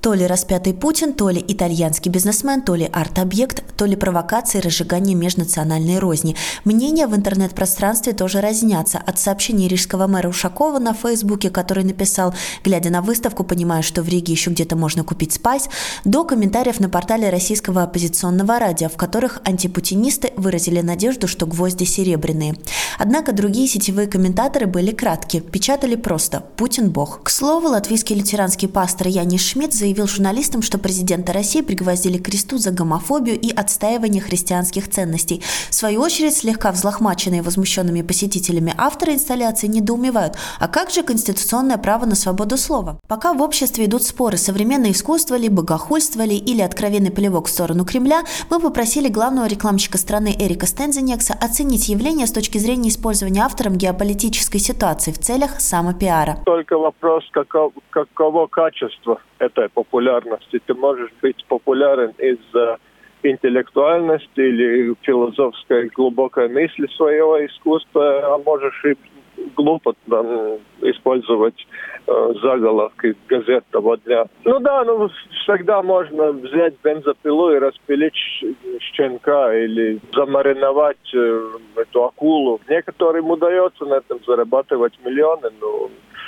То ли распятый Путин, то ли итальянский бизнесмен, то ли арт-объект, то ли провокация и разжигание межнациональной розни. Мнения в интернет-пространстве тоже разнятся. От сообщений рижского мэра Ушакова на Фейсбуке, который написал: «Глядя на выставку, понимаю, что в Риге еще где-то можно купить спайс», до комментариев на портале российского оппозиционного радио, в которых антипутинисты выразили надежду, что гвозди серебряные. Однако другие сетевые комментаторы были кратки, печатали просто «Путин – бог». К слову, латвийский лютеранский пастор Янис Шмидт заявил журналистам, что президента России пригвоздили к кресту за гомофобию и отстаивание христианских ценностей. В свою очередь, слегка взлохмаченные возмущенными посетителями авторы инсталляции недоумевают: а как же конституционное право на свободу слова? Пока в обществе идут споры, современное искусство ли, богохульство ли или откровенный плевок в сторону Кремля, мы попросили главного рекламщика страны Эрика Стензенекса оценить явление с точки зрения использования автором геополитической ситуации в целях самопиара. Только вопрос, какого качества этой популярности. Ты можешь быть популярен из-за интеллектуальности или философской глубокой мысли своего искусства, а можешь и глупо использовать заголовки газет того дня. Всегда можно взять бензопилу и распилить щенка или замариновать эту акулу. Некоторым удается на этом зарабатывать миллионы, но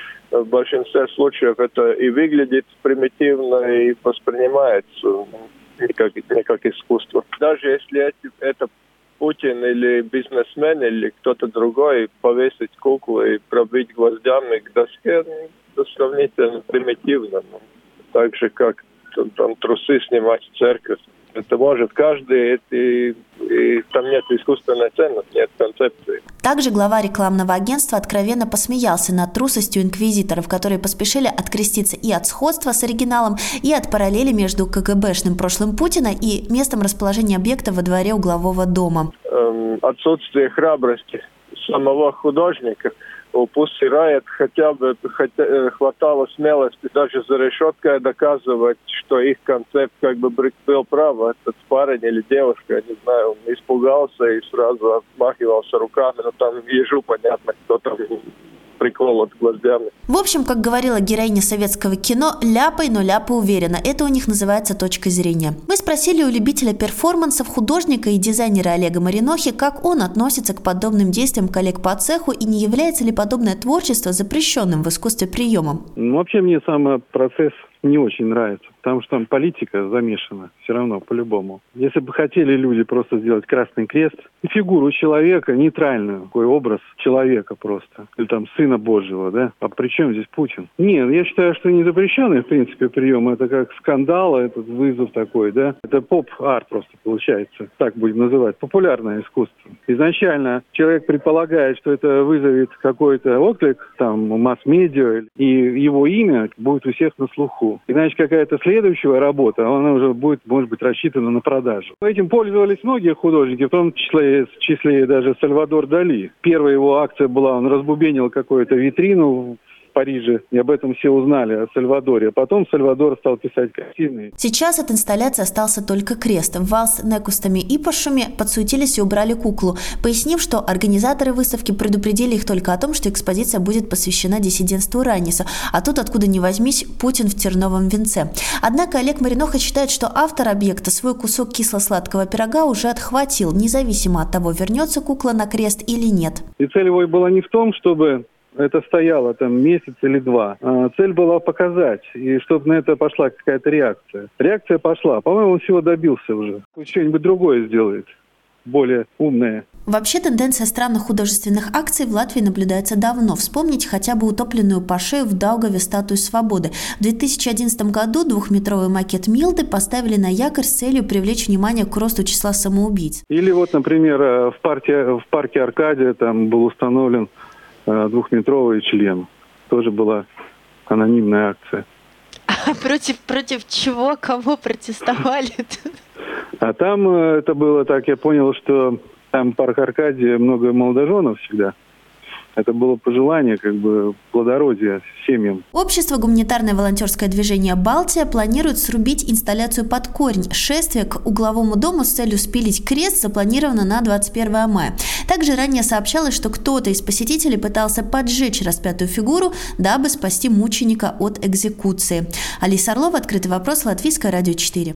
в большинстве случаев это и выглядит примитивно, и воспринимается не как искусство. Даже если это Путин или бизнесмен, или кто-то другой, повесить куклу и пробить гвоздями к доске, это сравнительно примитивно. Так же, как там трусы снимать в церковь. Это может каждый, и там нет искусственной ценности, нет концепции. Также глава рекламного агентства откровенно посмеялся над трусостью инквизиторов, которые поспешили откреститься и от сходства с оригиналом, и от параллели между КГБшным прошлым Путина и местом расположения объекта во дворе углового дома. Отсутствие храбрости самого художника. У Pussy Riot хотя бы хватало смелости даже за решеткой доказывать, что их концепт был прав. Этот парень или девушка, я не знаю, он испугался и сразу отмахивался руками. Но там ежу понятно, кто там приколот гвоздями. В общем, как говорила героиня советского кино, ляпай, но ляпай уверенно. Это у них называется точкой зрения. Мы спросили у любителя перформансов, художника и дизайнера Олега Маринохи, как он относится к подобным действиям коллег по цеху и не является ли подобное творчество запрещенным в искусстве приемом. Вообще мне сам процесс не очень нравится, потому что там политика замешана все равно, по-любому. Если бы хотели люди просто сделать красный крест, фигуру человека, нейтральную, такой образ человека просто, или там Сына Божьего, да? А при чем здесь Путин? Нет, я считаю, что не запрещенный, в принципе, прием, это как скандал, этот вызов такой, да? Это поп-арт просто получается, так будем называть, популярное искусство. Изначально человек предполагает, что это вызовет какой-то отклик, там, масс-медиа, и его имя будет у всех на слуху. Иначе какая-то следующая работа, она уже будет, может быть, рассчитана на продажу. Этим пользовались многие художники, в том числе даже Сальвадор Дали. Первая его акция была, он разбубенил какую-то витрину в Париже, и об этом все узнали, о Сальвадоре. А потом Сальвадор стал писать картины. Сейчас от инсталляции остался только крест. Вал с некустами и пашами подсуетились и убрали куклу, пояснив, что организаторы выставки предупредили их только о том, что экспозиция будет посвящена диссидентству Ранниса, а тут, откуда ни возьмись, Путин в терновом венце. Однако Олег Мариноха считает, что автор объекта свой кусок кисло-сладкого пирога уже отхватил, независимо от того, вернется кукла на крест или нет. И цель его была не в том, чтобы это стояло там месяц или два. Цель была показать, и чтобы на это пошла какая-то реакция. Реакция пошла. По-моему, он всего добился уже. Пусть что-нибудь другое сделает, более умное. Вообще, тенденция странных художественных акций в Латвии наблюдается давно. Вспомнить хотя бы утопленную по шею в Даугаве статую свободы. В 2011 году двухметровый макет Милды поставили на якорь с целью привлечь внимание к росту числа самоубийц. Или вот, например, в парке Аркадия там был установлен двухметровый член. Тоже была анонимная акция. А против чего? Кого протестовали? А там это было так, я понял, что там парк Аркадия много молодоженов всегда Это было пожелание плодородия семьям. Общество «Гуманитарное волонтерское движение «Балтия» планирует срубить инсталляцию под корень. Шествие к угловому дому с целью спилить крест запланировано на 21 мая. Также ранее сообщалось, что кто-то из посетителей пытался поджечь распятую фигуру, дабы спасти мученика от экзекуции. Алиса Орлова, «Открытый вопрос», Латвийское радио 4.